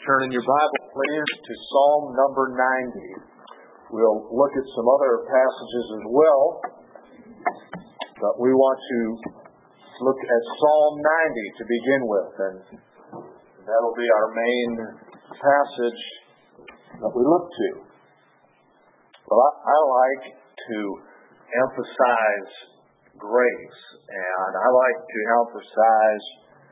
Turn in your Bible, please, to Psalm number 90. We'll look at some other passages as well, but we want to look at Psalm 90 to begin with, and that'll be our main passage that we look to. Well, I like to emphasize grace, and I like to emphasize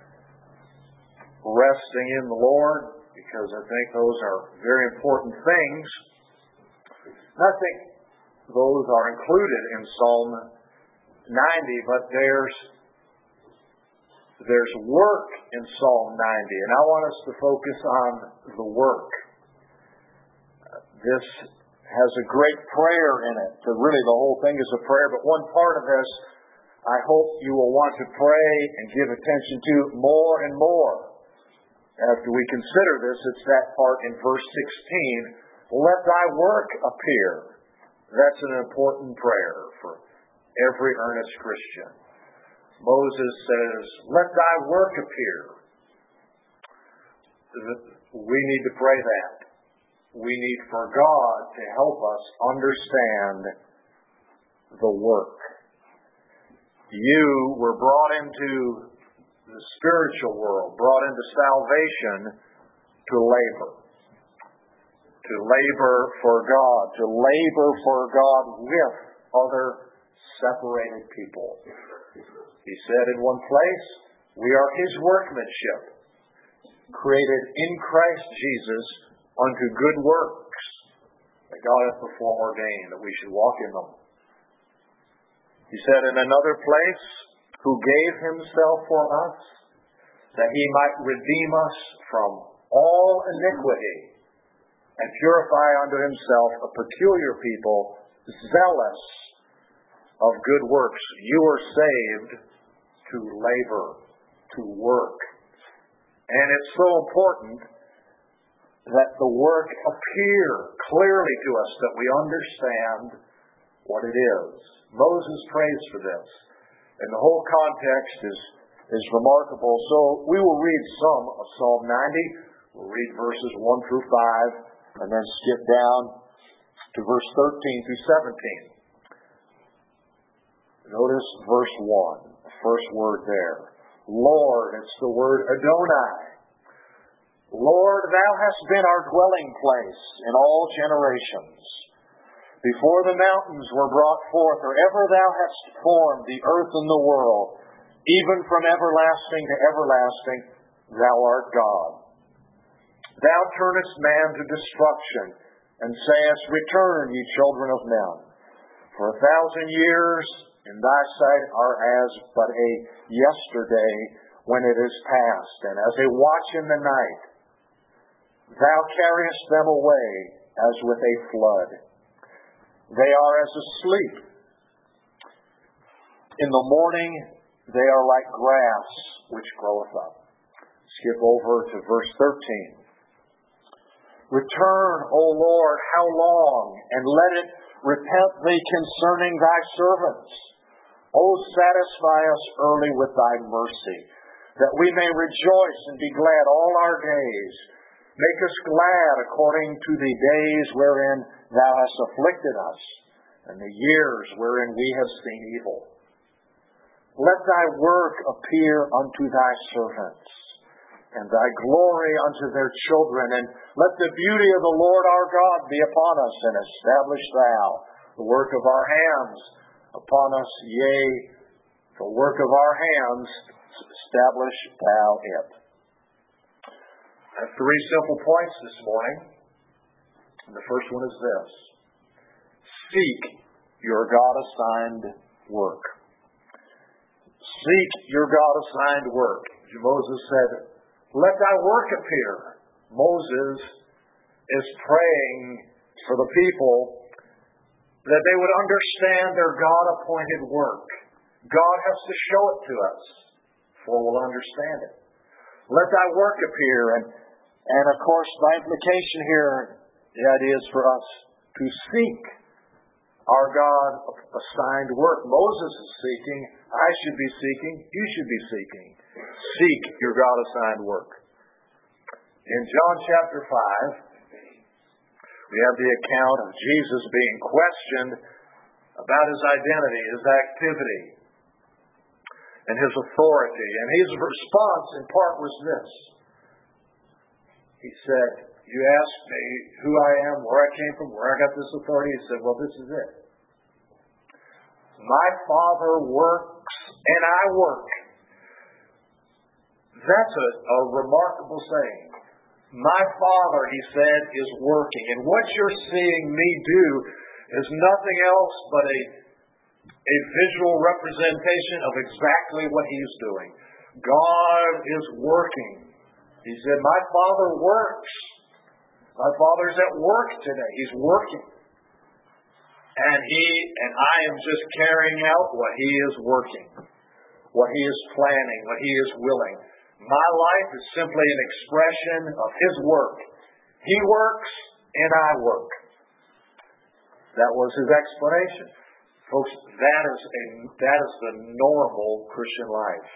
resting in the Lord, because I think those are very important things. And I think those are included in Psalm 90, but there's work in Psalm 90, and I want us to focus on the work. This has a great prayer in it. So really, the whole thing is a prayer, but one part of this I hope you will want to pray and give attention to more and more. After we consider this, it's that part in verse 16, let thy work appear. That's an important prayer for every earnest Christian. Moses says, let thy work appear. We need to pray that. We need for God to help us understand the work. You were brought into the spiritual world, brought into salvation to labor. To labor for God. To labor for God with other separated people. He said in one place, we are His workmanship, created in Christ Jesus unto good works, that God hath before ordained that we should walk in them. He said in another place, who gave Himself for us, that He might redeem us from all iniquity, and purify unto Himself a peculiar people, zealous of good works. You are saved to labor, to work. And it's so important that the work appear clearly to us, that we understand what it is. Moses prays for this. And the whole context is remarkable. So we will read some of Psalm 90. We'll read verses 1 through 5, and then skip down to verse 13 through 17. Notice verse 1, the first word there. Lord, it's the word Adonai. Lord, thou hast been our dwelling place in all generations. Before the mountains were brought forth, or ever thou hast formed the earth and the world, even from everlasting to everlasting, thou art God. Thou turnest man to destruction, and sayest, return, ye children of men. For 1,000 years in thy sight are as but a yesterday when it is past, and as a watch in the night. Thou carriest them away as with a flood. They are as asleep. In the morning they are like grass which groweth up. Skip over to verse 13. Return, O Lord, how long? And let it repent thee concerning thy servants. O satisfy us early with thy mercy, that we may rejoice and be glad all our days. Make us glad according to the days wherein thou hast afflicted us, and the years wherein we have seen evil. Let thy work appear unto thy servants, and thy glory unto their children, and let the beauty of the Lord our God be upon us, and establish thou the work of our hands upon us, yea, the work of our hands, establish thou it. I have 3 simple points this morning. And the first one is this. Seek your God-assigned work. Seek your God-assigned work. Moses said, let thy work appear. Moses is praying for the people that they would understand their God-appointed work. God has to show it to us, for we'll understand it. Let thy work appear. And of course, the implication here, the idea is for us to seek our God-assigned work. Moses is seeking. I should be seeking. You should be seeking. Seek your God-assigned work. In John chapter 5, we have the account of Jesus being questioned about his identity, his activity, and his authority. And his response in part was this. He said, you asked me who I am, where I came from, where I got this authority. He said, well, this is it. My Father works and I work. That's a remarkable saying. My Father, he said, is working. And what you're seeing me do is nothing else but a visual representation of exactly what he's doing. God is working. He said, my Father works. My Father's at work today. He's working. And I am just carrying out what he is working, what he is planning, what he is willing. My life is simply an expression of his work. He works and I work. That was his explanation. Folks, that is the normal Christian life.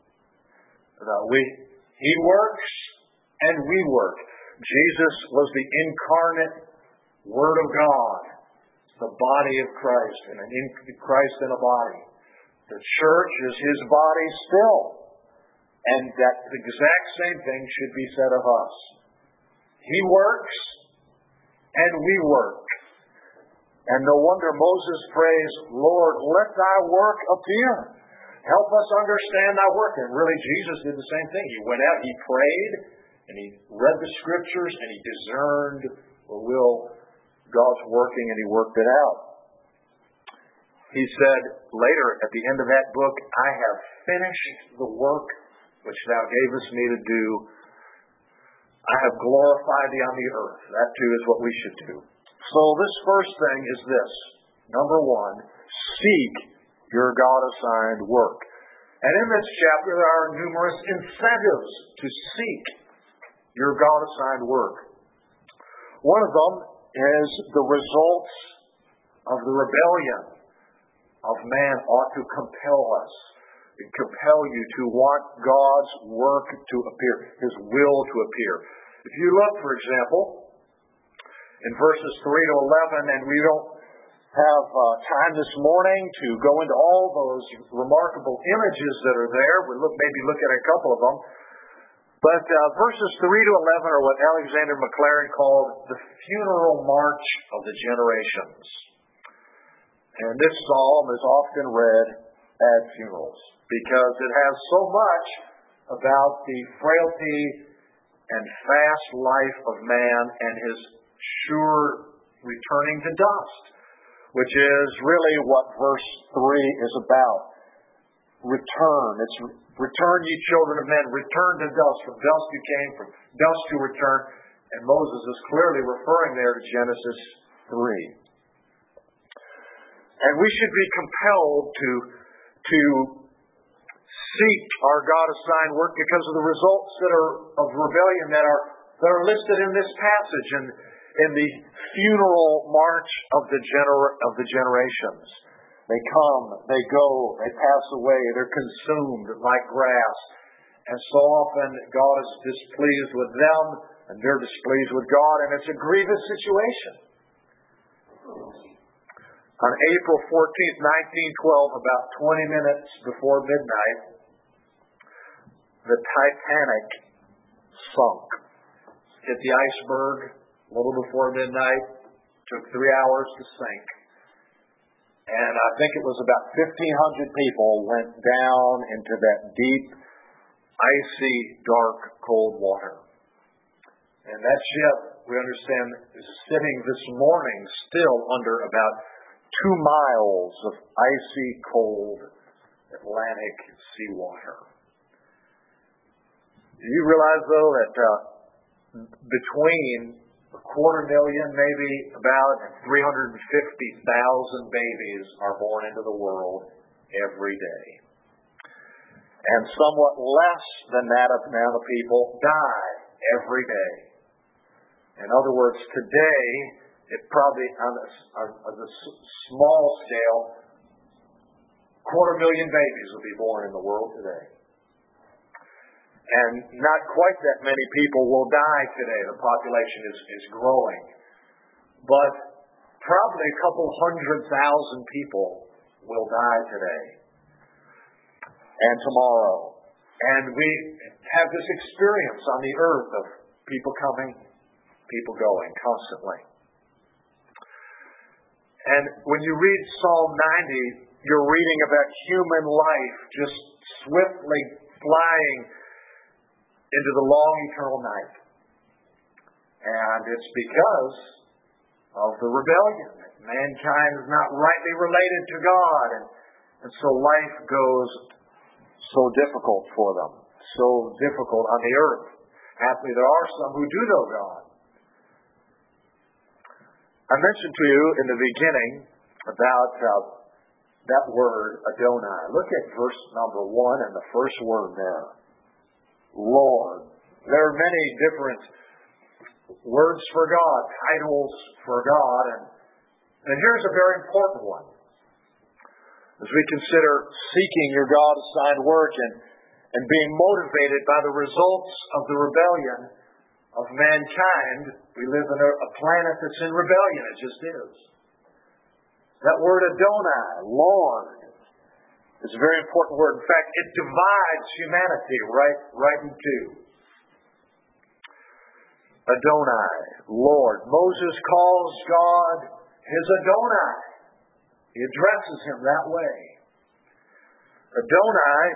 He works and we work. Jesus was the incarnate Word of God, the body of Christ, and Christ in a body. The church is his body still. And that exact same thing should be said of us. He works and we work. And no wonder Moses prays, Lord, let thy work appear. Help us understand thy work. And really Jesus did the same thing. He went out, he prayed, and he read the scriptures, and he discerned the will God's working, and he worked it out. He said later at the end of that book, I have finished the work which thou gavest me to do. I have glorified thee on the earth. That too is what we should do. So this first thing is this. Number one, seek your God-assigned work. And in this chapter there are numerous incentives to seek your God-assigned work. One of them is the results of the rebellion of man ought to compel us. It compel you to want God's work to appear, his will to appear. If you look, for example, in verses 3 to 11, and we don't have time this morning to go into all those remarkable images that are there. We'll maybe look at a couple of them. But verses 3 to 11 are what Alexander Maclaren called the funeral march of the generations. And this psalm is often read at funerals because it has so much about the frailty and fast life of man and his sure returning to dust, which is really what verse 3 is about. Return. It's return, ye children of men. Return to dust. From dust you came, from dust you return. And Moses is clearly referring there to Genesis 3. And we should be compelled to seek our God-assigned work because of the results of rebellion that are listed in this passage and in the funeral march of the generations. They come, they go, they pass away, they're consumed like grass. And so often God is displeased with them and they're displeased with God, and it's a grievous situation. On April 14th, 1912, about 20 minutes before midnight, the Titanic sunk. Hit the iceberg a little before midnight. Took 3 hours to sink. And I think it was about 1,500 people went down into that deep, icy, dark, cold water. And that ship, we understand, is sitting this morning still under about 2 miles of icy, cold Atlantic seawater. Do you realize, though, that between 250,000, maybe about 350,000 babies are born into the world every day. And somewhat less than that amount of people die every day. In other words, today, it probably, on a small scale, 250,000 babies will be born in the world today. And not quite that many people will die today. The population is growing. But probably a couple 100,000 people will die today and tomorrow. And we have this experience on the earth of people coming, people going constantly. And when you read Psalm 90, you're reading about human life just swiftly flying into the long eternal night. And it's because of the rebellion. Mankind is not rightly related to God. And so life goes so difficult for them. So difficult on the earth. Happily, there are some who do know God. I mentioned to you in the beginning about that word, Adonai. Look at verse number 1 and the first word there. Lord. There are many different words for God, titles for God, and here's a very important one. As we consider seeking your God-assigned work and being motivated by the results of the rebellion of mankind, we live in a planet that's in rebellion. It just is. That word Adonai, Lord, is a very important word. In fact, it divides humanity right in two. Adonai, Lord. Moses calls God his Adonai. He addresses him that way. Adonai,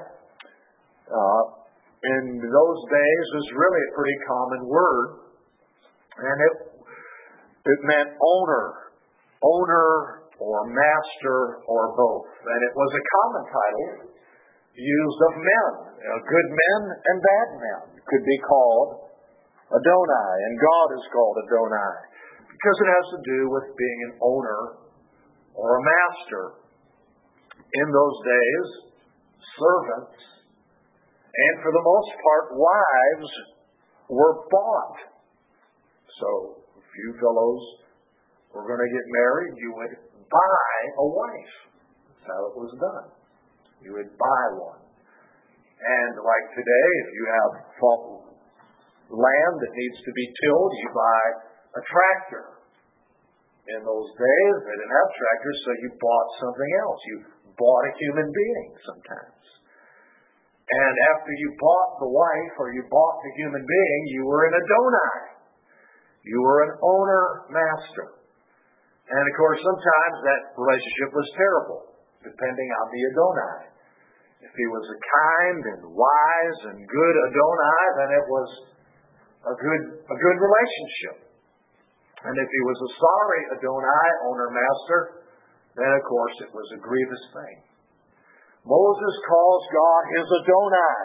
in those days, was really a pretty common word. And it meant owner or master or both. And it was a common title used of men. Good men and bad men could be called Adonai, and God is called Adonai because it has to do with being an owner or a master. In those days, servants, and for the most part, wives, were bought. So, if you fellows were going to get married, you would buy a wife. That's how it was done. You would buy one. And like today, if you have land that needs to be tilled, you buy a tractor. In those days, they didn't have tractors, so you bought something else. You bought a human being sometimes. And after you bought the wife or you bought the human being, you were an Adonai. You were an owner-master. And of course, sometimes that relationship was terrible, depending on the Adonai. If he was a kind and wise and good Adonai, then it was a good relationship. And if he was a sorry Adonai, owner-master, then of course it was a grievous thing. Moses calls God his Adonai.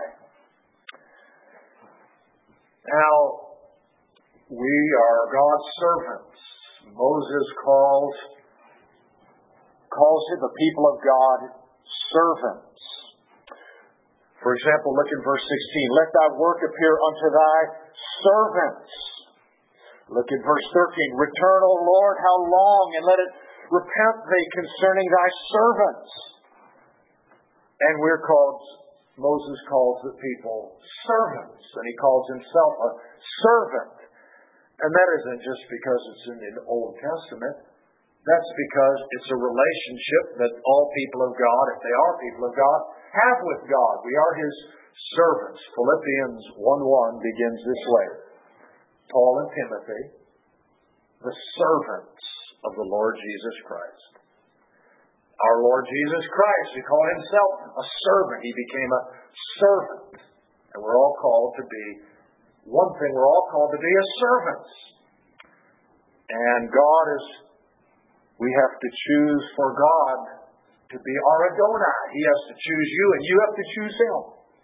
Now, we are God's servants. Moses calls the people of God servants. For example, look in verse 16. Let thy work appear unto thy servants. Look at verse 13. Return, O Lord, how long, and let it repent thee concerning thy servants. And Moses calls the people servants, and he calls himself a servant. And that isn't just because it's in the Old Testament. That's because it's a relationship that all people of God, if they are people of God, have with God. We are his servants. Philippians 1:1 begins this way. Paul and Timothy, the servants of the Lord Jesus Christ. Our Lord Jesus Christ, he called himself a servant. He became a servant. And we're all called to be, one thing we're all called to be as servants. And we have to choose for God to be our Adonai. He has to choose you and you have to choose him.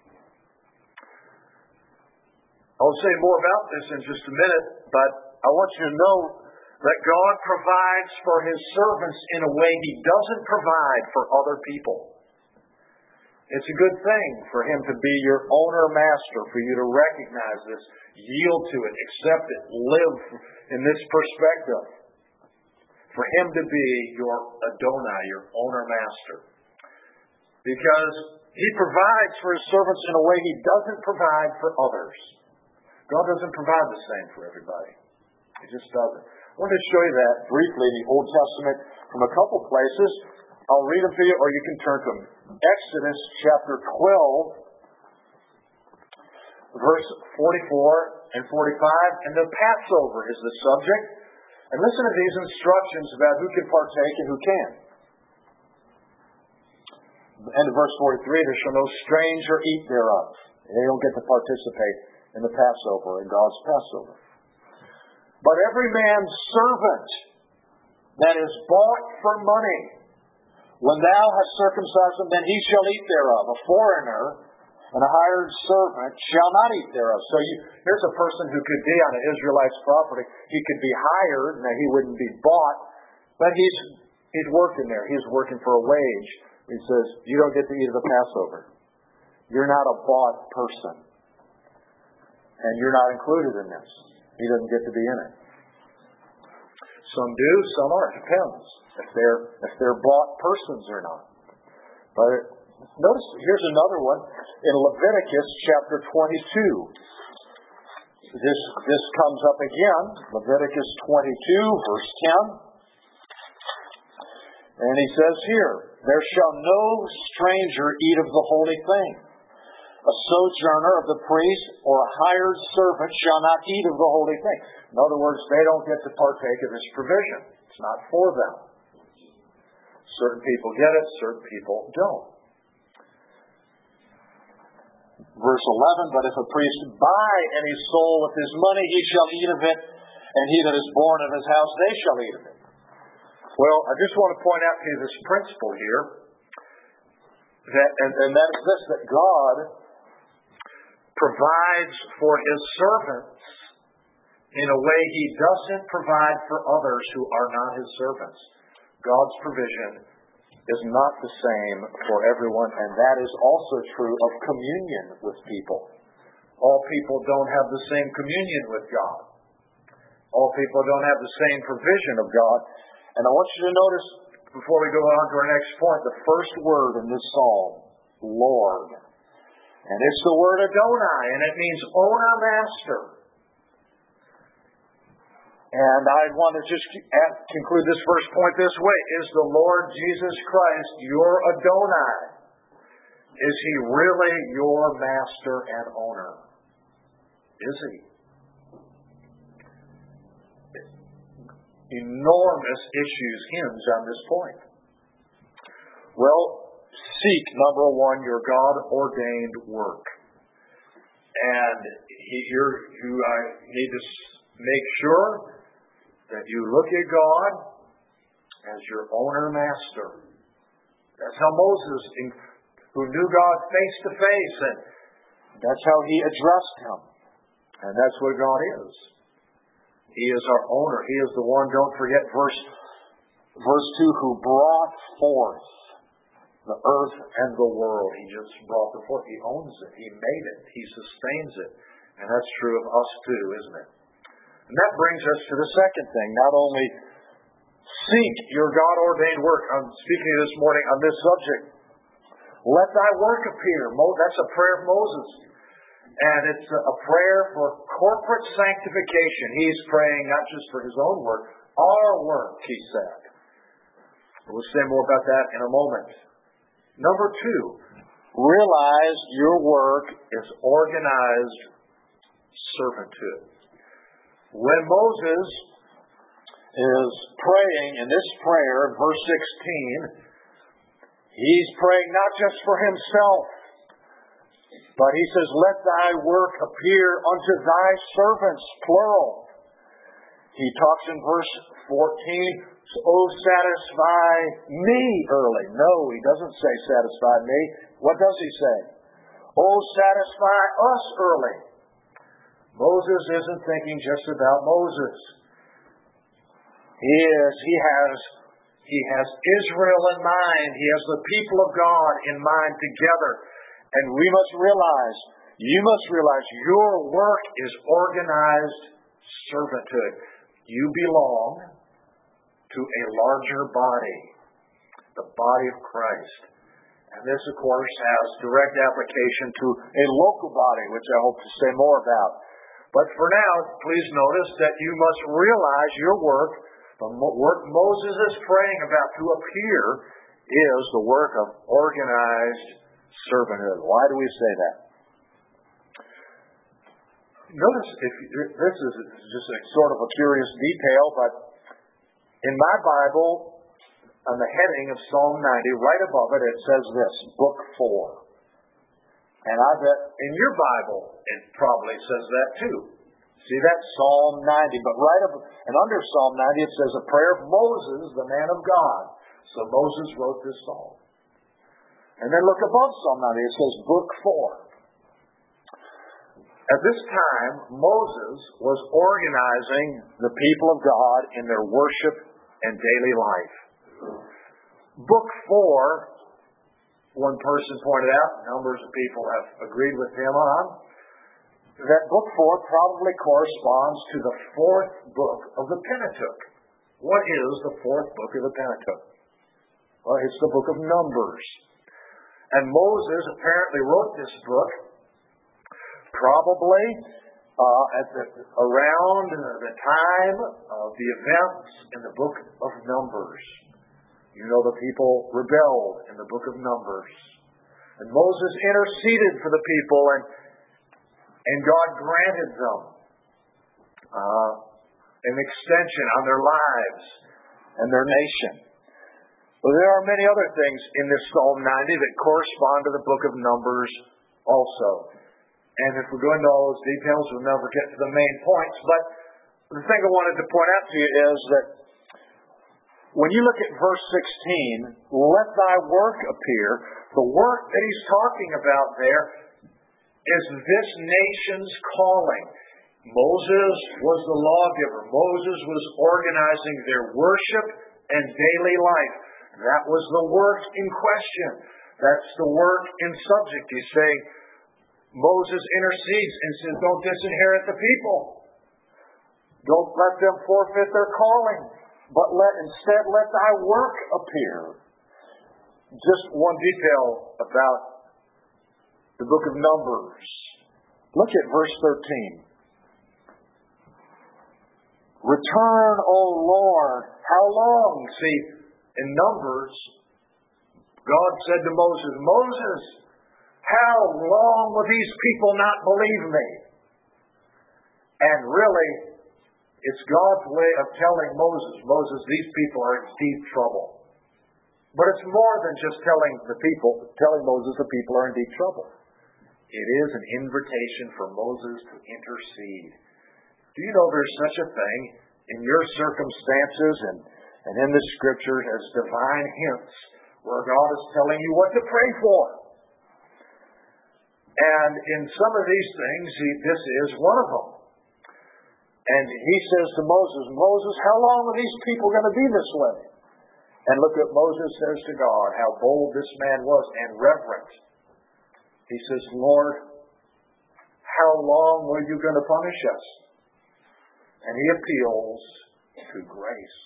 I'll say more about this in just a minute, but I want you to know that God provides for his servants in a way he doesn't provide for other people. It's a good thing for him to be your owner-master, for you to recognize this, yield to it, accept it, live in this perspective. For him to be your Adonai, your owner-master. Because He provides for His servants in a way He doesn't provide for others. God doesn't provide the same for everybody. He just doesn't. I want to show you that briefly in the Old Testament from a couple places. I'll read them to you, or you can turn to them. Exodus chapter 12, verse 44 and 45, and the Passover is the subject. And listen to these instructions about who can partake and who can't. End of verse 43, there shall no stranger eat thereof. They don't get to participate in the Passover, in God's Passover. But every man's servant that is bought for money, when thou hast circumcised him, then he shall eat thereof. A foreigner and a hired servant shall not eat thereof. So here's a person who could be on an Israelite's property. He could be hired. Now, he wouldn't be bought, but he's working there. He's working for a wage. He says, you don't get to eat of the Passover. You're not a bought person. And you're not included in this. He doesn't get to be in it. Some do, some aren't. It depends if they're bought persons or not. But notice, here's another one in Leviticus chapter 22. This comes up again, Leviticus 22, verse 10. And he says here, there shall no stranger eat of the holy thing. A sojourner of the priest or a hired servant shall not eat of the holy thing. In other words, they don't get to partake of this provision. It's not for them. Certain people get it, certain people don't. Verse 11, but if a priest buy any soul with his money, he shall eat of it, and he that is born of his house, they shall eat of it. Well, I just want to point out to you this principle here, and that is this, that God provides for His servants in a way He doesn't provide for others who are not His servants. God's provision is not the same for everyone, and that is also true of communion with people. All people don't have the same communion with God. All people don't have the same provision of God. And I want you to notice, before we go on to our next point, the first word in this psalm, Lord. And it's the word Adonai, and it means owner, master. And I want to just conclude this first point this way. Is the Lord Jesus Christ your Adonai? Is He really your master and owner? Is He? Enormous issues hinge on this point. Well, seek, number one, your God-ordained work. And you need to make sure that you look at God as your owner-master. That's how Moses, who knew God face to face, and that's how he addressed Him. And that's what God is. He is our owner. He is the one, don't forget verse 2, who brought forth the earth and the world. He just brought it forth. He owns it. He made it. He sustains it. And that's true of us too, isn't it? And that brings us to the second thing. Not only seek your God-ordained work. I'm speaking this morning on this subject. Let thy work appear. That's a prayer of Moses. And it's a prayer for corporate sanctification. He's praying not just for his own work, our work, he said. We'll say more about that in a moment. Number 2, realize your work is organized servitude. When Moses is praying in this prayer, verse 16, he's praying not just for himself, but he says, let thy work appear unto thy servants, plural. He talks in verse 14, oh, satisfy me early. No, he doesn't say satisfy me. What does he say? Oh, satisfy us early. Moses isn't thinking just about Moses. He has Israel in mind. He has the people of God in mind together. And you must realize your work is organized servanthood. You belong to a larger body, the body of Christ. And this, of course, has direct application to a local body, which I hope to say more about. But for now, please notice that you must realize your work, the work Moses is praying about to appear, is the work of organized servanthood. Why do we say that? Notice, this is just a sort of a curious detail, but in my Bible, on the heading of Psalm 90, right above it, it says this, Book 4. And I bet in your Bible, it probably says that too. See, that's Psalm 90. But right up and under Psalm 90, it says a prayer of Moses, the man of God. So Moses wrote this psalm. And then look above Psalm 90, it says Book 4. At this time, Moses was organizing the people of God in their worship and daily life. Book 4, one person pointed out, numbers of people have agreed with him on, that Book 4 probably corresponds to the fourth book of the Pentateuch. What is the fourth book of the Pentateuch? Well, it's the book of Numbers. And Moses apparently wrote this book probably around the time of the events in the book of Numbers. You know, the people rebelled in the book of Numbers. And Moses interceded for the people, and God granted them an extension on their lives and their nation. Well, there are many other things in this Psalm 90 that correspond to the book of Numbers also. And if we go into all those details, we'll never get to the main points. But the thing I wanted to point out to you is that when you look at verse 16, let thy work appear, the work that he's talking about there is this nation's calling. Moses was the lawgiver. Moses was organizing their worship and daily life. That was the work in question. That's the work in subject. He's saying, Moses intercedes and says, don't disinherit the people. Don't let them forfeit their calling. But instead let thy work appear. Just one detail about the book of Numbers. Look at verse 13. Return, O Lord. How long? See, in Numbers, God said to Moses, Moses, how long will these people not believe me? And really, it's God's way of telling Moses, these people are in deep trouble. But it's more than just telling Moses the people are in deep trouble. It is an invitation for Moses to intercede. Do you know there's such a thing in your circumstances and in the Scriptures as divine hints where God is telling you what to pray for? And in some of these things, this is one of them. And he says to Moses, Moses, how long are these people going to be this way? And look what Moses says to God, how bold this man was and reverent. He says, Lord, how long are you going to punish us? And he appeals to grace.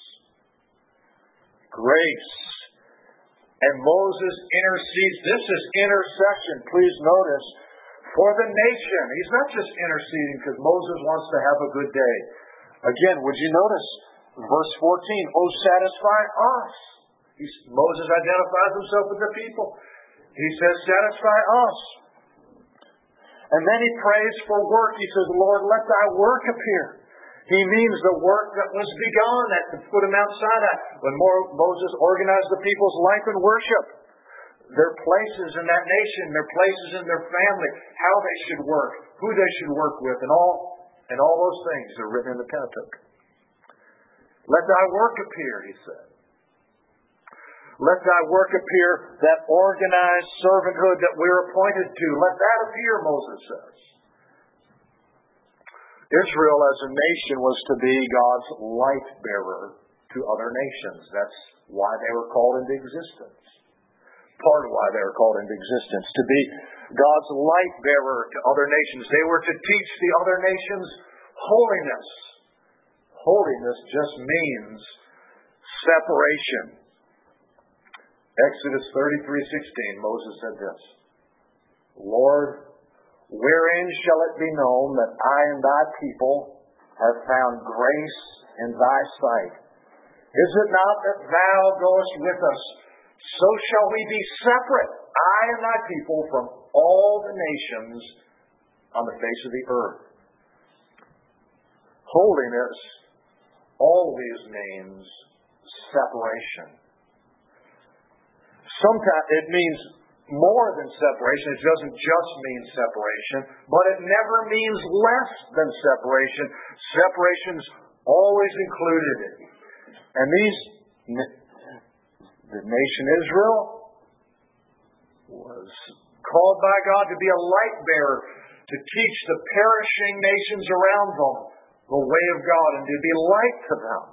Grace. And Moses intercedes. This is intercession. Please notice. For the nation. He's not just interceding because Moses wants to have a good day. Again, would you notice verse 14? Oh, satisfy us. Moses identifies himself with the people. He says, satisfy us. And then he prays for work. He says, Lord, let thy work appear. He means the work that was begun at the foot of Mount Sinai when Moses organized the people's life and worship. Their places in that nation, their places in their family, how they should work, who they should work with, and all those things are written in the Pentateuch. Let thy work appear, he said. Let thy work appear, that organized servanthood that we're appointed to. Let that appear, Moses says. Israel as a nation was to be God's light bearer to other nations. That's why they were called into existence. Part of why they were called into existence. To be God's light bearer to other nations. They were to teach the other nations holiness. Holiness just means separation. Exodus 33:16, Moses said this, Lord, wherein shall it be known that I and thy people have found grace in thy sight? Is it not that thou goest with us? So shall we be separate, I and thy people, from all the nations on the face of the earth. Holiness always means separation. Sometimes it means more than separation. It doesn't just mean separation, but it never means less than separation. Separation's always included. And the nation Israel was called by God to be a light bearer, to teach the perishing nations around them the way of God and to be light to them.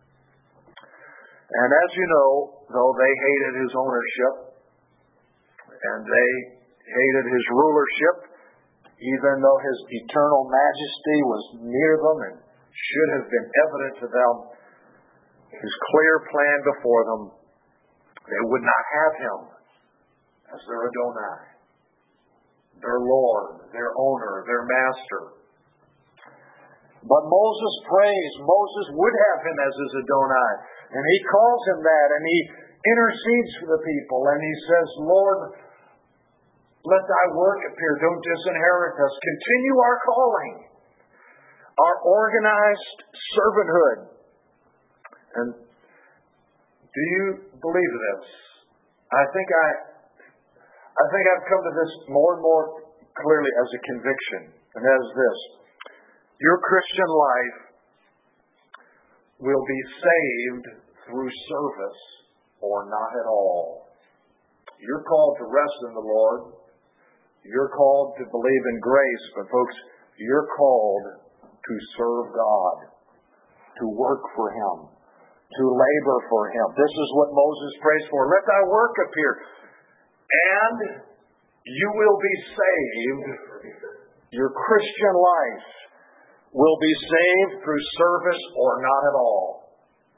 And as you know, though they hated his ownership and they hated his rulership, even though his eternal majesty was near them and should have been evident to them, his clear plan before them, they would not have him as their Adonai, their Lord, their owner, their master. But Moses prays. Moses would have him as his Adonai. And he calls him that, and he intercedes for the people, and he says, Lord, let thy work appear. Don't disinherit us. Continue our calling, our organized servanthood. And do you believe this? I think I've come to this more and more clearly as a conviction, and that is this. Your Christian life will be saved through service or not at all. You're called to rest in the Lord. You're called to believe in grace, but folks, you're called to serve God, to work for Him, to labor for Him. This is what Moses prays for. Let thy work appear, and you will be saved. Your Christian life will be saved through service or not at all.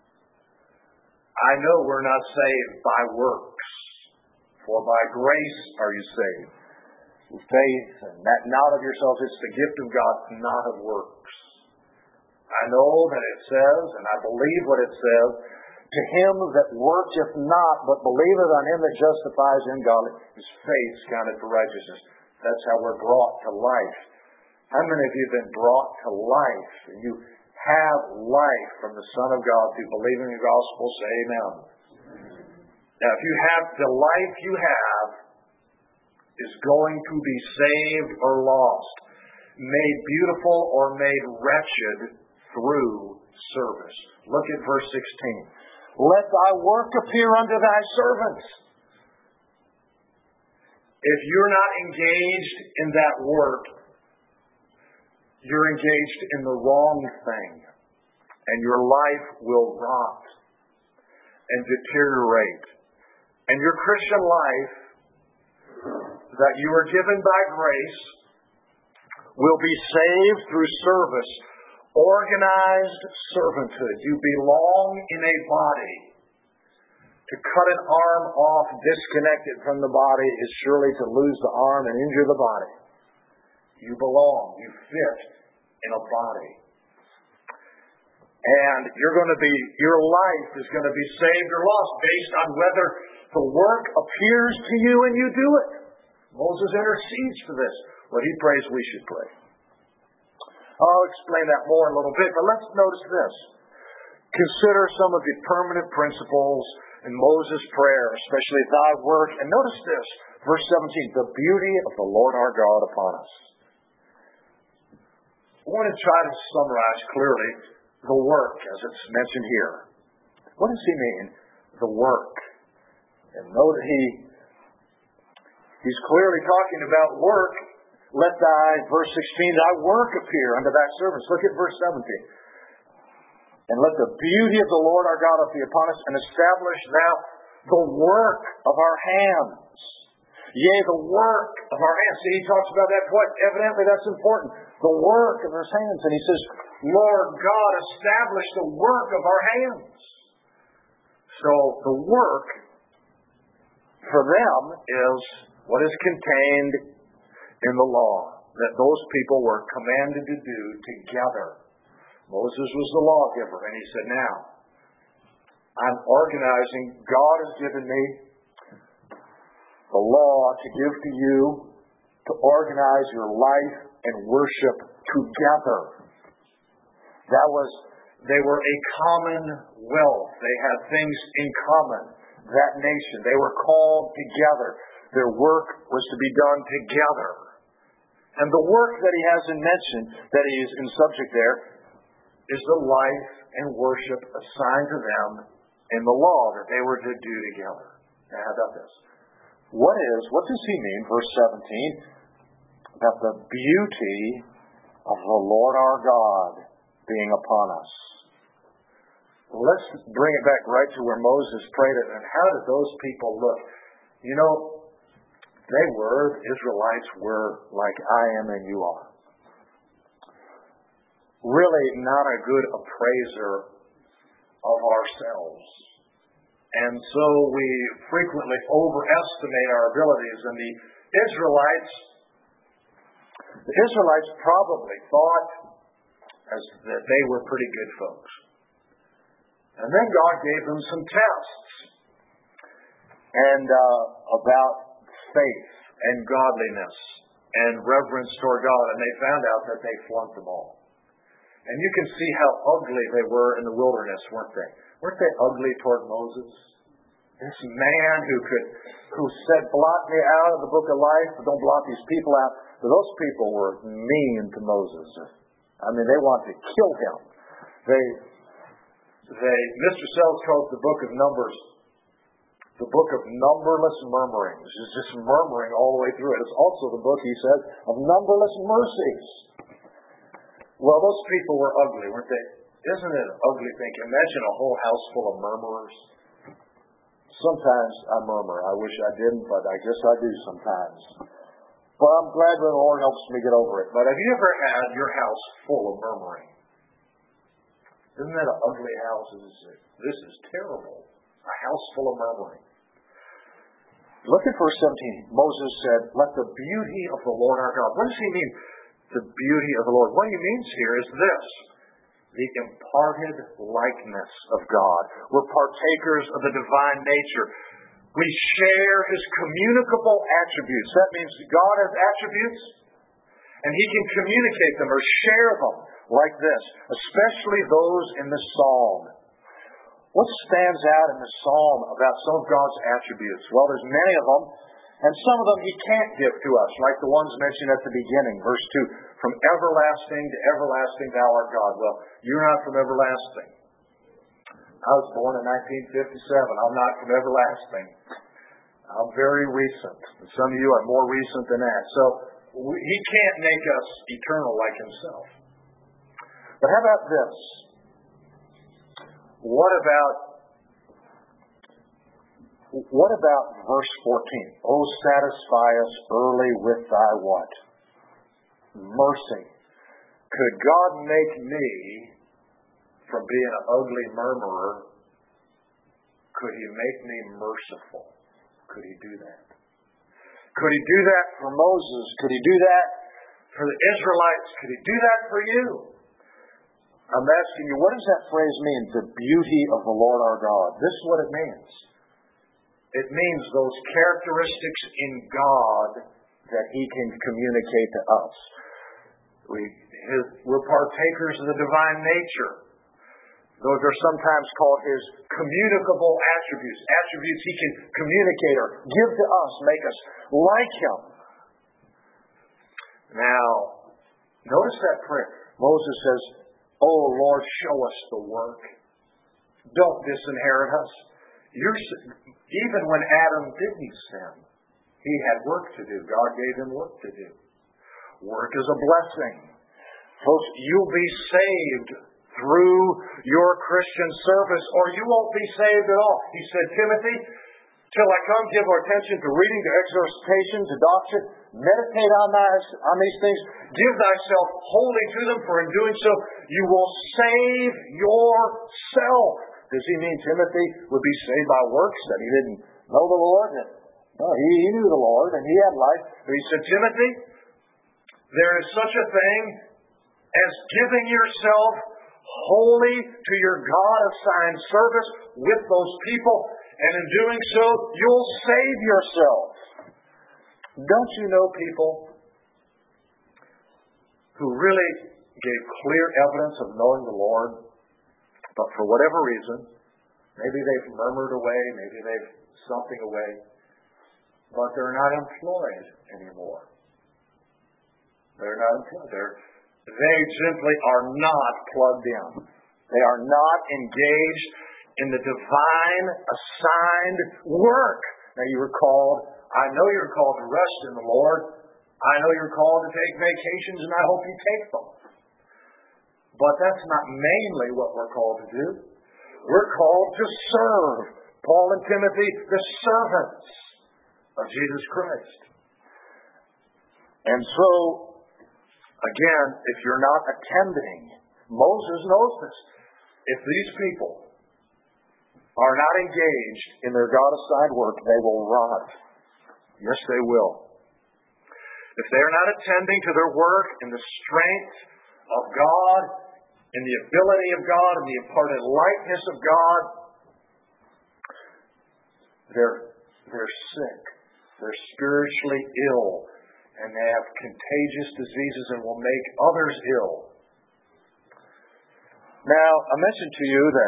I know we're not saved by works, for by grace are you saved. With faith, and that not of yourselves, it's the gift of God, not of works. I know that it says, and I believe what it says, to him that worketh not, but believeth on him that justifies in God, his faith is counted for righteousness. That's how we're brought to life. How many of you have been brought to life, and you have life from the Son of God through believing the gospel? Say amen. Now, if you have the life you have is going to be saved or lost, made beautiful or made wretched through service. Look at verse 16. Let thy work appear unto thy servants. If you're not engaged in that work, you're engaged in the wrong thing, and your life will rot and deteriorate. And your Christian life that you are given by grace will be saved through service, organized servanthood. You belong in a body. To cut an arm off disconnected from the body is surely to lose the arm and injure the body. You belong. You fit in a body. And your life is going to be saved or lost based on whether the work appears to you and you do it. Moses intercedes for this. What he prays we should pray. I'll explain that more in a little bit, but let's notice this. Consider some of the permanent principles in Moses' prayer, especially thy work. And notice this, verse 17, the beauty of the Lord our God upon us. I want to try to summarize clearly the work as it's mentioned here. What does he mean, the work? And note he's clearly talking about work. Let thy, verse 16, thy work appear unto thy servants. Look at verse 17. And let the beauty of the Lord our God be upon us, and establish thou the work of our hands. Yea, the work of our hands. See, he talks about that twice. Evidently, that's important. The work of his hands. And he says, Lord God, establish the work of our hands. So, the work for them is what is contained in the law that those people were commanded to do together. Moses was the lawgiver, and he said, now, I'm organizing. God has given me the law to give to you to organize your life and worship together. They were a commonwealth. They had things in common. That nation, they were called together. Their work was to be done together. And the work that he hasn't mentioned, that he is in subject there, is the life and worship assigned to them in the law that they were to do together. Now, how about this? What does he mean, verse 17, that the beauty of the Lord our God being upon us? Well, let's bring it back right to where Moses prayed it. And how did those people look? You know, the Israelites were like I am and you are. Really not a good appraiser of ourselves. And so we frequently overestimate our abilities. And the Israelites probably thought that they were pretty good folks. And then God gave them some tests and about faith and godliness and reverence toward God, and they found out that they flunked them all. And you can see how ugly they were in the wilderness, weren't they? Weren't they ugly toward Moses? This man who said, blot me out of the book of life, but don't blot these people out. But those people were mean to Moses. I mean, they wanted to kill him. Mr. Sells calls the book of Numbers the book of numberless murmurings. It's just murmuring all the way through it. It's also the book, he says, of numberless mercies. Well, those people were ugly, weren't they? Isn't it an ugly thing? Imagine a whole house full of murmurers. Sometimes I murmur. I wish I didn't, but I guess I do sometimes. But I'm glad when the Lord helps me get over it. But have you ever had your house full of murmuring? Isn't that an ugly house? This is terrible. A house full of murmuring. Look at verse 17. Moses said, let the beauty of the Lord our God. What does he mean, the beauty of the Lord? What he means here is this. The imparted likeness of God. We're partakers of the divine nature. We share his communicable attributes. That means God has attributes, and he can communicate them or share them like this, especially those in the psalm. What stands out in the psalm about some of God's attributes? Well, there's many of them, and some of them he can't give to us, like the ones mentioned at the beginning, verse 2. From everlasting to everlasting thou art God. Well, you're not from everlasting. I was born in 1957. I'm not from everlasting. I'm very recent. Some of you are more recent than that. So he can't make us eternal like himself. But how about this? What about verse 14? Oh, satisfy us early with thy what? Mercy. Could God make me from being an ugly murmurer? Could he make me merciful? Could he do that? Could he do that for Moses? Could he do that for the Israelites? Could he do that for you? I'm asking you, what does that phrase mean? The beauty of the Lord our God. This is what it means. It means those characteristics in God that he can communicate to us. We're partakers of the divine nature. Those are sometimes called his communicable attributes. Attributes he can communicate or give to us, make us like him. Now, notice that prayer. Moses says, oh Lord, show us the work. Don't disinherit us. Even when Adam didn't sin, he had work to do. God gave him work to do. Work is a blessing. Folks, you'll be saved through your Christian service, or you won't be saved at all. He said, Timothy, till I come, give attention to reading, to exhortation, to doctrine. Meditate on these things. Give thyself wholly to them, for in doing so, you will save yourself. Does he mean Timothy would be saved by works, that he didn't know the Lord? No, he knew the Lord, and he had life. But he said, Timothy, there is such a thing as giving yourself wholly to your God-assigned service with those people, and in doing so, you'll save yourself. Don't you know people who really gave clear evidence of knowing the Lord, but for whatever reason, maybe they've murmured away, maybe they've something away, but they're not employed anymore. They're not employed. They simply are not plugged in. They are not engaged in the divine assigned work. Now I know you're called to rest in the Lord. I know you're called to take vacations, and I hope you take them. But that's not mainly what we're called to do. We're called to serve. Paul and Timothy, the servants of Jesus Christ. And so, again, if you're not attending, Moses knows this. If these people are not engaged in their God-assigned work, they will rot. Yes, they will. If they are not attending to their work in the strength of God, in the ability of God, in the imparted likeness of God, they're sick. They're spiritually ill. And they have contagious diseases and will make others ill. Now, I mentioned to you that,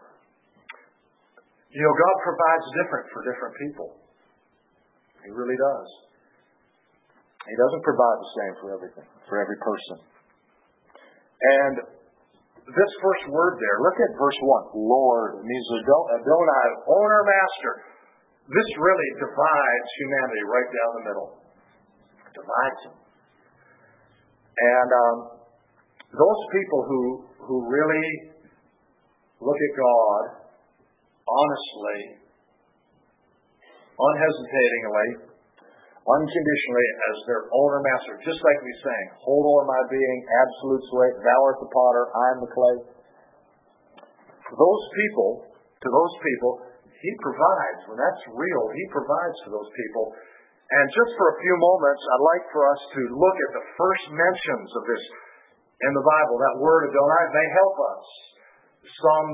God provides different for different people. He really does. He doesn't provide the same for everything, for every person. And this first word there, look at verse 1. Lord, it means Adonai, owner, master. This really divides humanity right down the middle. Divides them. And those people who really look at God honestly, unhesitatingly, unconditionally as their owner master, just like we sang, hold on my being, absolute sway, thou art the potter, I am the clay. To those people, he provides. When that's real, he provides for those people. And just for a few moments, I'd like for us to look at the first mentions of this in the Bible. That word Adonai may help us, some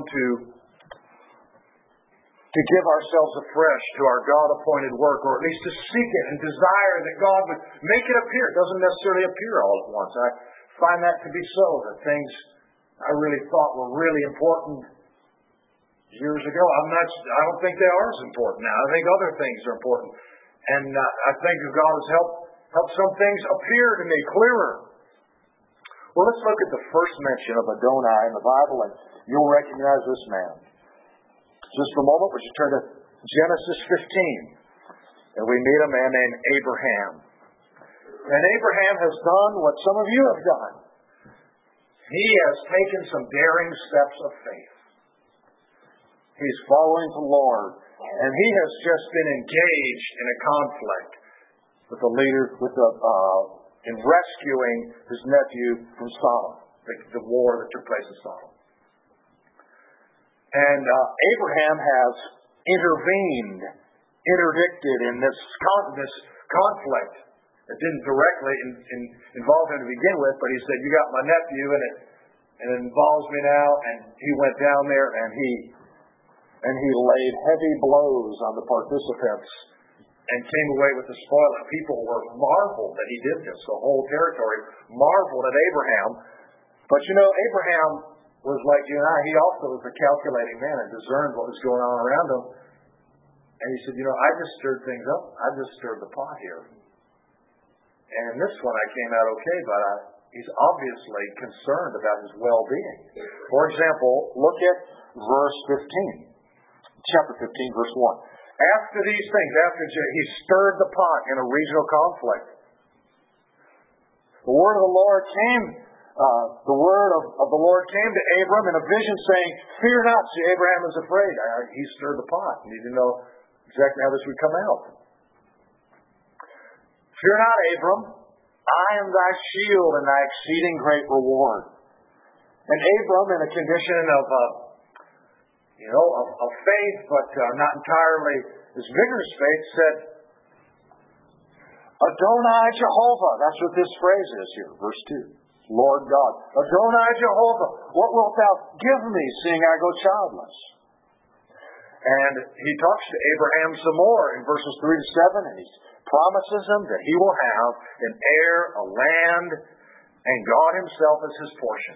to give ourselves afresh to our God-appointed work, or at least to seek it and desire that God would make it appear. It doesn't necessarily appear all at once. I find that to be so, that things I really thought were really important years ago, I don't think they are as important now. I think other things are important. And I think God has helped some things appear to me clearer. Well, let's look at the first mention of Adonai in the Bible, and you'll recognize this man. Just for a moment, would you turn to Genesis 15, and we meet a man named Abraham. And Abraham has done what some of you have done. He has taken some daring steps of faith. He's following the Lord, and he has just been engaged in a conflict with the leader, in rescuing his nephew from Sodom, the war that took place in Sodom. And Abraham has interdicted in this conflict. It didn't directly involve him to begin with, but he said, you got my nephew, and it involves me now. And he went down there, and he laid heavy blows on the participants and came away with the spoil. And people were marveled that he did this. The whole territory marveled at Abraham. But Abraham was like you and I. He also was a calculating man and discerned what was going on around him. And he said, I just stirred things up. I just stirred the pot here. And this one I came out okay, but he's obviously concerned about his well-being. For example, look at verse 15. Chapter 15, verse 1. After these things, after he stirred the pot in a regional conflict, the word of the Lord came to Abram in a vision saying, fear not. See, Abraham is afraid. He stirred the pot. He didn't know exactly how this would come out. Fear not, Abram. I am thy shield and thy exceeding great reward. And Abram, in a condition of faith, but not entirely as vigorous faith, said, Adonai Jehovah. That's what this phrase is here. Verse 2. Lord God. Adonai Jehovah. What wilt thou give me, seeing I go childless? And he talks to Abraham some more in verses 3 to 7, and he promises him that he will have an heir, a land, and God himself as his portion.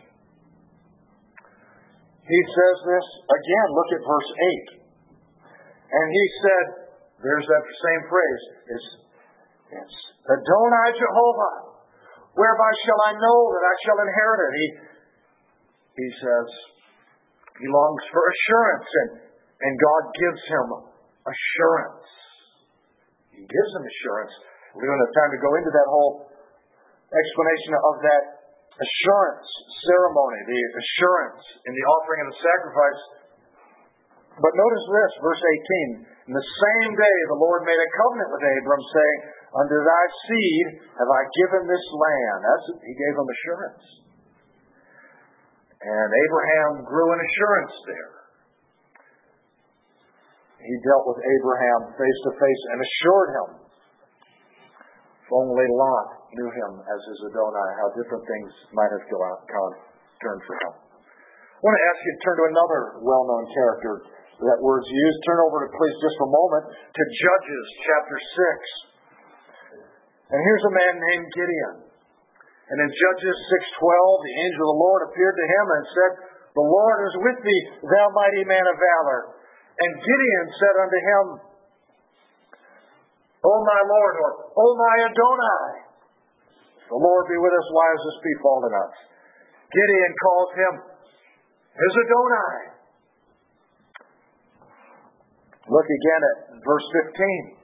He says this again. Look at verse 8. And he said, there's that same phrase. It's Adonai Jehovah. Whereby shall I know that I shall inherit it? He says he longs for assurance, and God gives him assurance. He gives him assurance. We don't have time to go into that whole explanation of that assurance ceremony, the assurance in the offering of the sacrifice. But notice this, verse 18. In the same day the Lord made a covenant with Abram, saying, unto thy seed have I given this land. He gave him assurance. And Abraham grew in assurance there. He dealt with Abraham face to face and assured him. If only Lot knew him as his Adonai, how different things might have turned for him. I want to ask you to turn to another well-known character that word's used. Turn over to, please, just for a moment, to Judges chapter 6. And here's a man named Gideon. And in Judges 6:12, the angel of the Lord appeared to him and said, the Lord is with thee, thou mighty man of valor. And Gideon said unto him, O my Lord, or O my Adonai, the Lord be with us, why has this befallen us? Gideon calls him his Adonai. Look again at verse 15.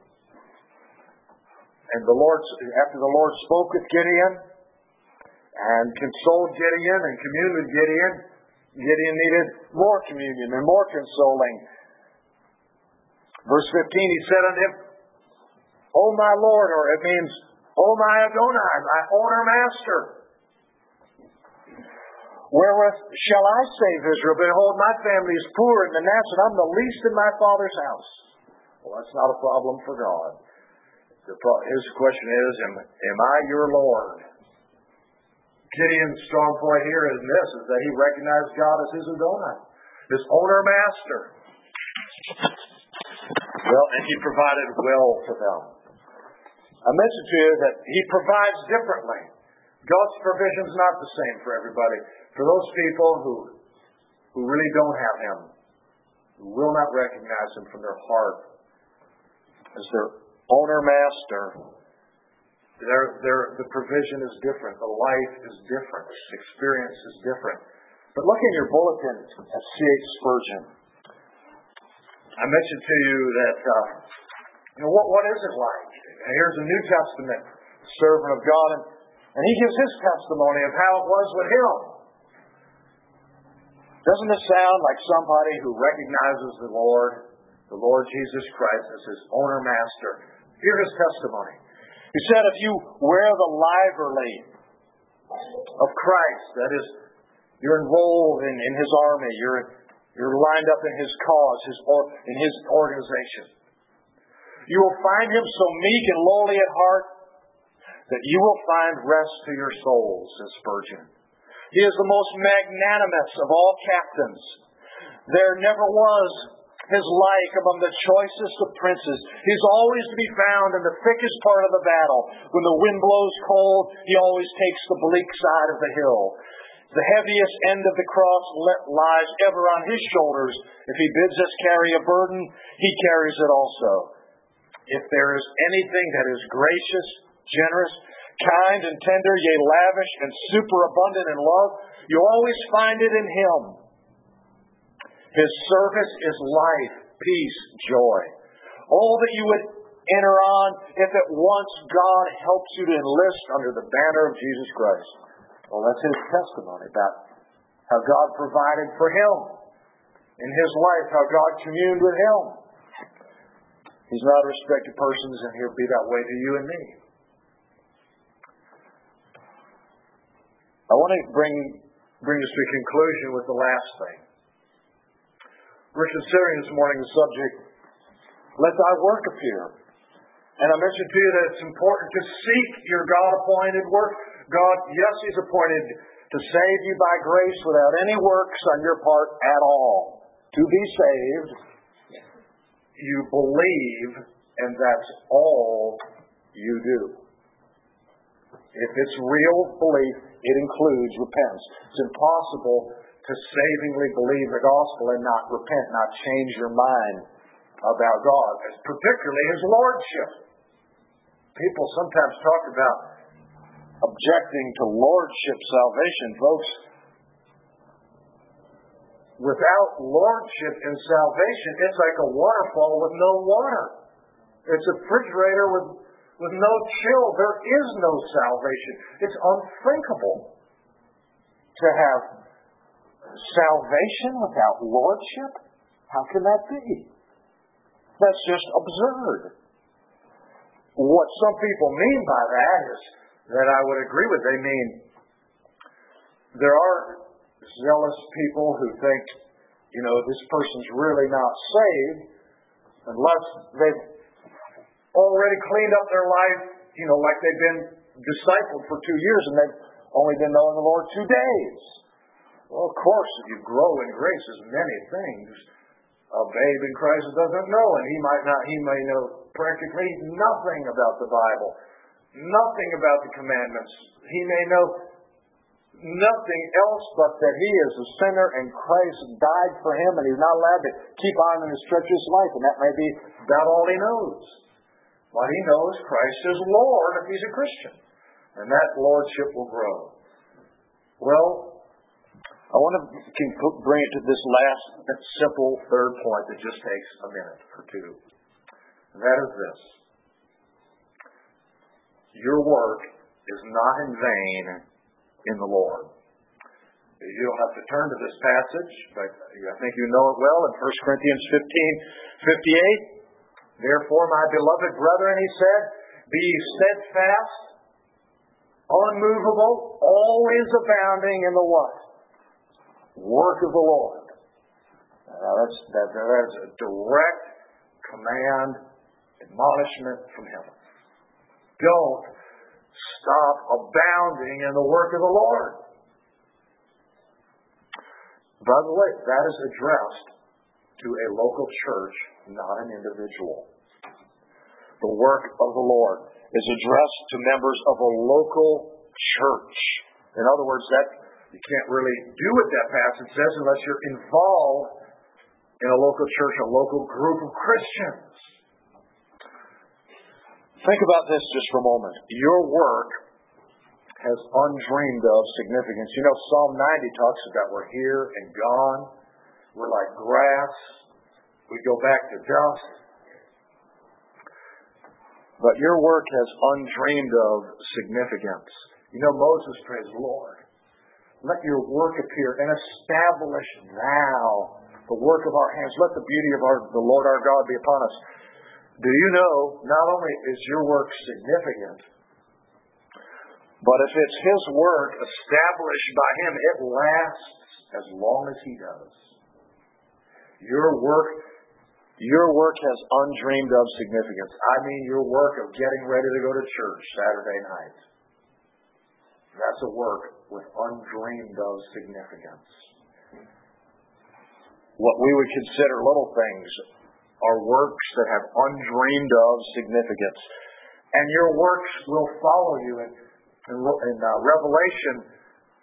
And after the Lord spoke with Gideon and consoled Gideon and communed with Gideon, Gideon needed more communion and more consoling. Verse 15, he said unto him, O my Lord, or it means, O my Adonai, my owner master. Wherewith shall I save Israel? Behold, my family is poor in Manasseh, and I'm the least in my father's house. Well, that's not a problem for God. His question is, am I your Lord? Gideon's strong point here is this, is that he recognized God as his Adonai, his owner master. Well, and he provided well for them. I mentioned to you that he provides differently. God's provision is not the same for everybody. For those people who really don't have him, who will not recognize him from their heart as their owner master, the provision is different. The life is different. The experience is different. But look in your bulletin at C.H. Spurgeon. I mentioned to you that, what is it like? Here's a New Testament servant of God, and he gives his testimony of how it was with him. Doesn't it sound like somebody who recognizes the Lord Jesus Christ as his owner master? Hear his testimony. He said, if you wear the livery of Christ, that is, you're enrolled in his army, you're lined up in his cause, in his organization. You will find him so meek and lowly at heart that you will find rest to your souls, says Spurgeon. He is the most magnanimous of all captains. There never was his like among the choicest of princes. He's always to be found in the thickest part of the battle. When the wind blows cold, he always takes the bleak side of the hill. The heaviest end of the cross lies ever on his shoulders. If he bids us carry a burden, he carries it also. If there is anything that is gracious, generous, kind and tender, yea, lavish and superabundant in love, you always find it in him. His service is life, peace, joy. All that you would enter on if at once God helps you to enlist under the banner of Jesus Christ. Well, that's his testimony about how God provided for him in his life, how God communed with him. He's not a respected person, and he'll be that way to you and me. I want to bring this to a conclusion with the last thing. We're considering this morning the subject, let thy work appear. And I mentioned to you that it's important to seek your God-appointed work. God, yes, He's appointed to save you by grace without any works on your part at all. To be saved, you believe, and that's all you do. If it's real belief, it includes repentance. It's impossible to savingly believe the gospel and not repent, not change your mind about God, particularly His Lordship. People sometimes talk about objecting to Lordship salvation. Folks, without Lordship in salvation, it's like a waterfall with no water. It's a refrigerator with no chill. There is no salvation. It's unthinkable to have salvation without Lordship. How can that be? That's just absurd. What some people mean by that is that I would agree with. They mean there are zealous people who think, this person's really not saved unless they've already cleaned up their life, like they've been discipled for 2 years and they've only been knowing the Lord 2 days. Well, of course, if you grow in grace, there's many things a babe in Christ doesn't know, and he may know practically nothing about the Bible, nothing about the commandments. He may know nothing else but that he is a sinner and Christ died for him and he's not allowed to keep on in his treacherous life, and that may be about all he knows. What he knows, Christ is Lord if he's a Christian, and that lordship will grow. Well, I want to bring it to this last simple third point that just takes a minute or two. And that is this. Your work is not in vain in the Lord. You don't have to turn to this passage, but I think you know it well in 1 Corinthians 15:58. Therefore, my beloved brethren, he said, be ye steadfast, unmovable, always abounding in the what? Work of the Lord. Now that's a direct command, admonishment from heaven. Don't stop abounding in the work of the Lord. By the way, that is addressed to a local church, not an individual. The work of the Lord is addressed to members of a local church. In other words, that you can't really do what that passage says unless you're involved in a local church, a local group of Christians. Think about this just for a moment. Your work has undreamed of significance. Psalm 90 talks about we're here and gone. We're like grass. We go back to dust. But your work has undreamed of significance. Moses prays, Lord, let your work appear and establish thou the work of our hands. Let the beauty of the Lord our God be upon us. Do you know, not only is your work significant, but if it's his work established by him, it lasts as long as he does. Your work has undreamed of significance. I mean your work of getting ready to go to church Saturday night. That's a work with undreamed of significance. What we would consider little things are works that have undreamed of significance. And your works will follow you. In Revelation 14:13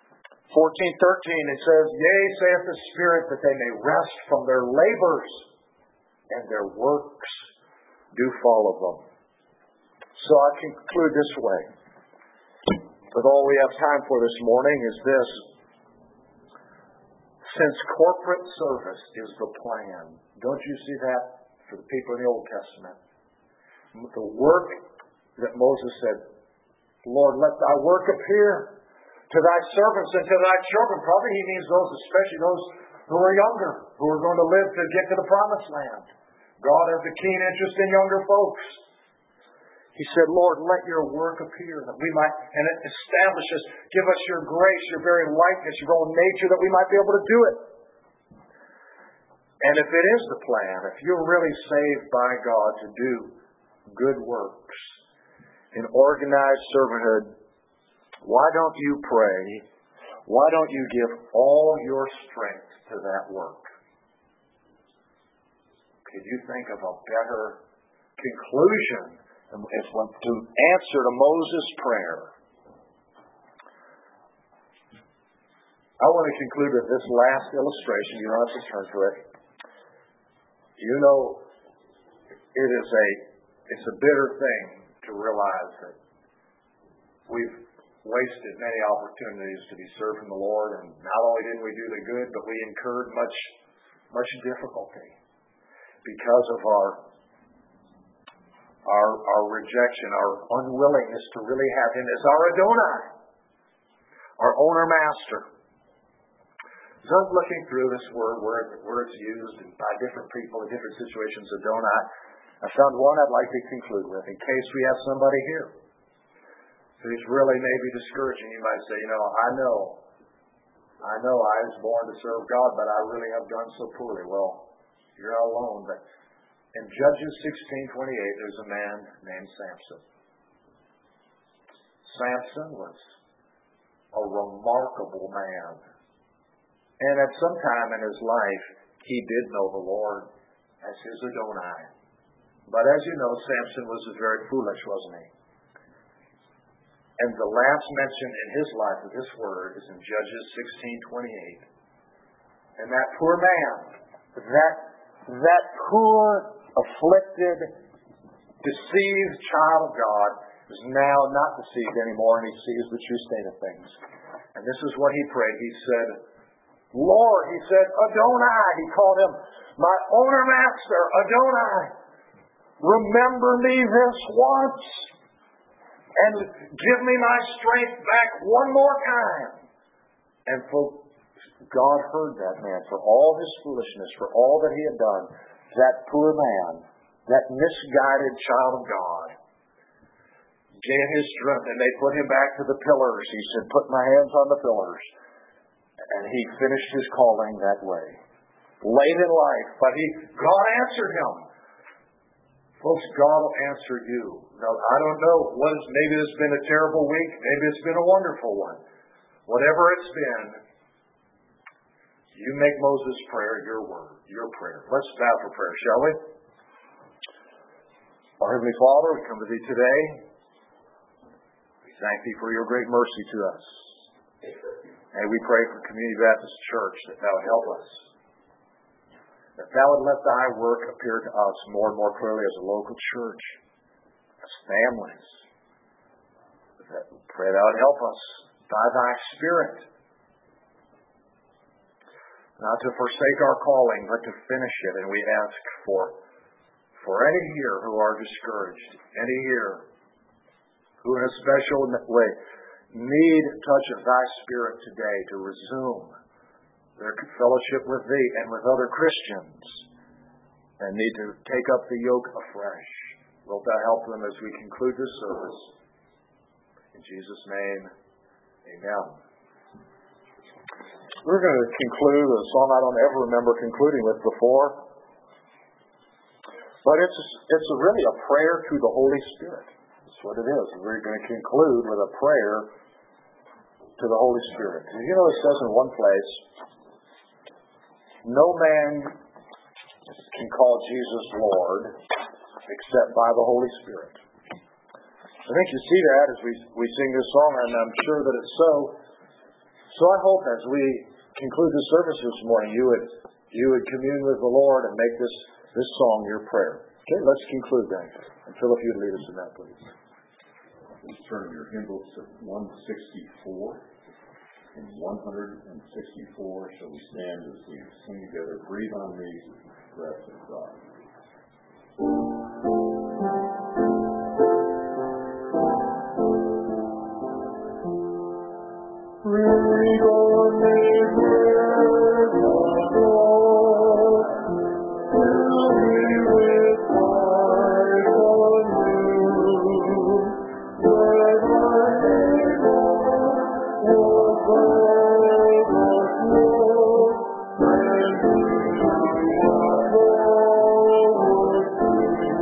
it says, Yea, saith the Spirit, that they may rest from their labors, and their works do follow them. So I conclude this way. But all we have time for this morning is this. Since corporate service is the plan, don't you see that for the people in the Old Testament? The work that Moses said, Lord, let thy work appear to thy servants and to thy children. Probably he means those, especially those who are younger, who are going to live to get to the promised land. God has a keen interest in younger folks. He said, Lord, let your work appear that we might, and it establishes, give us your grace, your very likeness, your own nature, that we might be able to do it. And if it is the plan, if you're really saved by God to do good works, in organized servanthood, why don't you pray? Why don't you give all your strength to that work? Could you think of a better conclusion to answer to Moses' prayer? I want to conclude with this last illustration. You don't have to turn to it. You know, it's a bitter thing to realize that we've wasted many opportunities to be serving the Lord, and not only didn't we do the good, but we incurred much difficulty because of our rejection, our unwillingness to really have Him as our Adonai, our owner master. As I was looking through this word, where it's used by different people in different situations, Adonai, I found one I'd like to conclude with, in case we have somebody here who's really maybe discouraging. You might say, I know I was born to serve God, but I really have done so poorly. Well, you're not alone, but in Judges 16:28, there's a man named Samson. Samson was a remarkable man. And at some time in his life, he did know the Lord as his Adonai. But as you know, Samson was very foolish, wasn't he? And the last mention in his life of this word is in Judges 16:28. And that poor man, that poor, afflicted, deceived child of God is now not deceived anymore, and he sees the true state of things. And this is what he prayed. He said, Lord, he said, Adonai. He called him my owner master, Adonai. Remember me this once and give me my strength back one more time. And God heard that man for all his foolishness, for all that he had done. That poor man, that misguided child of God, gave his strength, and they put him back to the pillars. He said, put my hands on the pillars. And he finished his calling that way. Late in life, but God answered him. Folks, God will answer you. Now, I don't know. Maybe it's been a terrible week. Maybe it's been a wonderful one. Whatever it's been, you make Moses' prayer your word, your prayer. Let's bow for prayer, shall we? Our Heavenly Father, we come to Thee today. We thank Thee for Your great mercy to us. And we pray for Community Baptist Church that Thou would help us. That Thou would let Thy work appear to us more and more clearly as a local church, as families. That we pray Thou would help us by Thy Spirit not to forsake our calling, but to finish it. And we ask for any here who are discouraged, any here who in a special way need a touch of Thy Spirit today to resume their fellowship with Thee and with other Christians, and need to take up the yoke afresh. Wilt Thou help them as we conclude this service? In Jesus' name, amen. We're going to conclude with a song I don't ever remember concluding with before, but it's really a prayer to the Holy Spirit. That's what it is. We're going to conclude with a prayer to the Holy Spirit. You know, it says in one place, no man can call Jesus Lord except by the Holy Spirit. I think you see that as we sing this song, and I'm sure that it's so. So I hope as we conclude the service this morning, you would commune with the Lord and make this song your prayer. Okay, let's conclude then. And Philip, you'd lead us in that, please. Please turn your hymn books to 164. In 164 shall we stand as we sing together, Breathe on Me, Breath of God. Breathe on me, breath of God, fill me with life anew, that I may know what thou dost know, and be always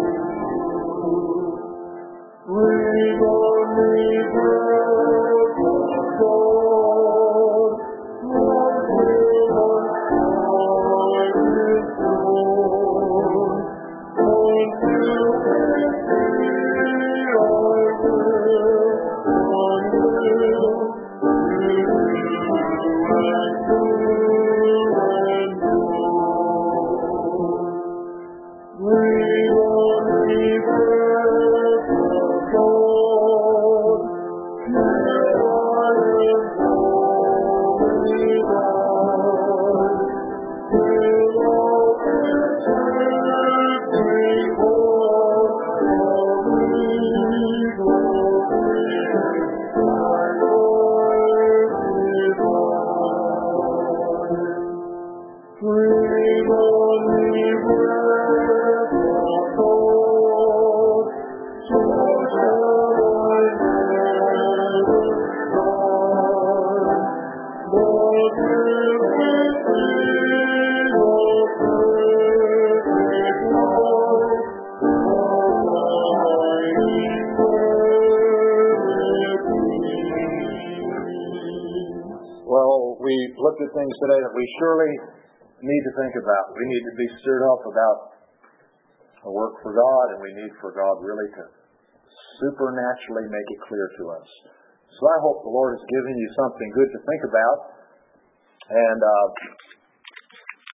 looked at things today that we surely need to think about. We need to be stirred up about a work for God, and we need for God really to supernaturally make it clear to us. So I hope the Lord has given you something good to think about. And